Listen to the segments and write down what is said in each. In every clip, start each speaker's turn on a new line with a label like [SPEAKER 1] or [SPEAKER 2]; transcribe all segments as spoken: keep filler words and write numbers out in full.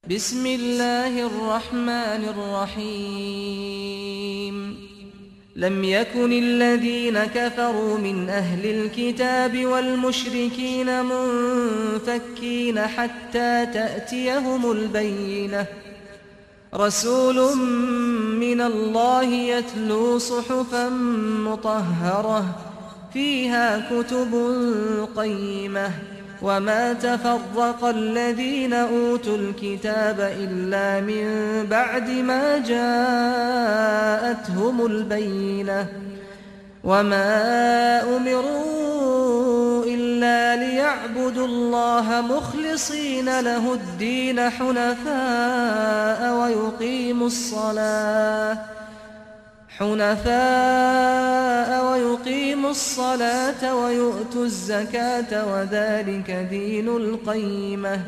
[SPEAKER 1] بسم الله الرحمن الرحيم لم يكن الذين كفروا من أهل الكتاب والمشركين منفكين حتى تأتيهم البينة رسول من الله يتلو صحفا مطهرة فيها كتب قيمة وما تفرق الذين أوتوا الكتاب إلا من بعد ما جاءتهم البينة وما أمروا إلا ليعبدوا الله مخلصين له الدين حنفاء ويقيموا الصلاة حنفاء ويقيموا الصلاة ويؤتوا الزكاة وذلك دين القيمة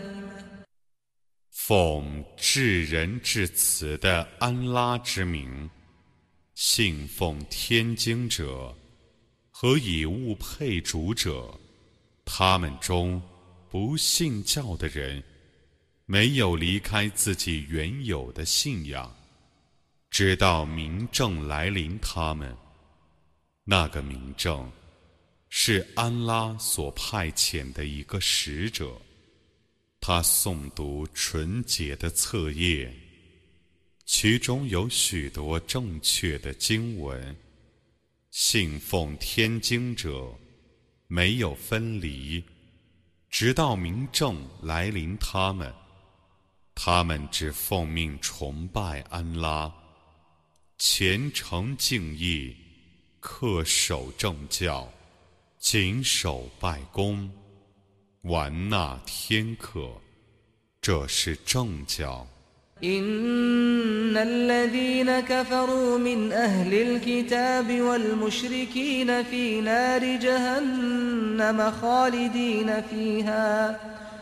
[SPEAKER 2] 奉至仁至慈的安拉之名，信奉天经者和以物配主者，他们中不信教的人，没有离开自己原有的信仰，直到明证来临他们。那个明证是安拉所派遣的一个使者，他诵读纯洁的册页，其中有许多正确的经文。信奉天经者没有分离，直到明证来临他们。他们只奉命崇拜安拉，虔诚敬意，恪守正教，谨守拜功，完纳天课，这是正教。
[SPEAKER 1] إن الذين كفروا من أهل الكتاب والمشركين في نار جهنم خالدين فيها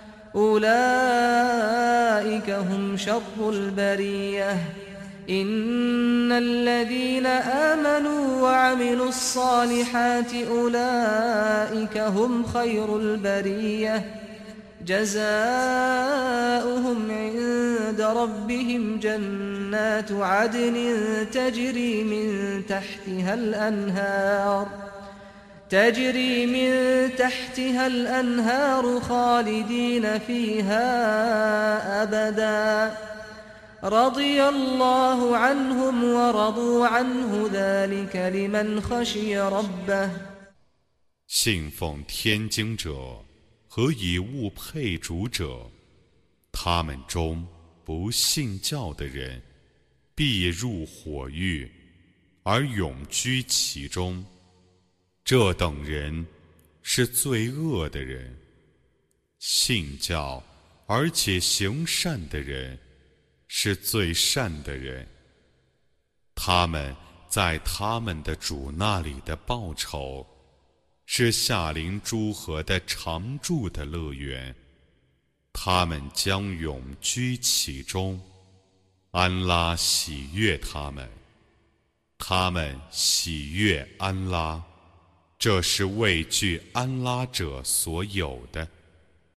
[SPEAKER 1] أولئك هم شر البرية إن الذين آمنوا وعملوا الصالحات أولئك هم خير البرية جزاؤهم عند ربهم جنات عدن تجري من تحتها الأنهار تجري من تحتها الأنهار خالدين فيها أبدا رضي الله عنهم ورضوا عنه ذلك لمن خشي ربه
[SPEAKER 2] 信奉天经者和以物配主者，他们中不信教的人必入火狱，而永居其中。这等人是最恶的人。信教而且行善的人是最善的人。他们在他们的主那里的报酬是夏临诸河的常住的乐园，他们将永居其中。安拉喜悦他们，他们喜悦安拉，这是畏惧安拉者所有的。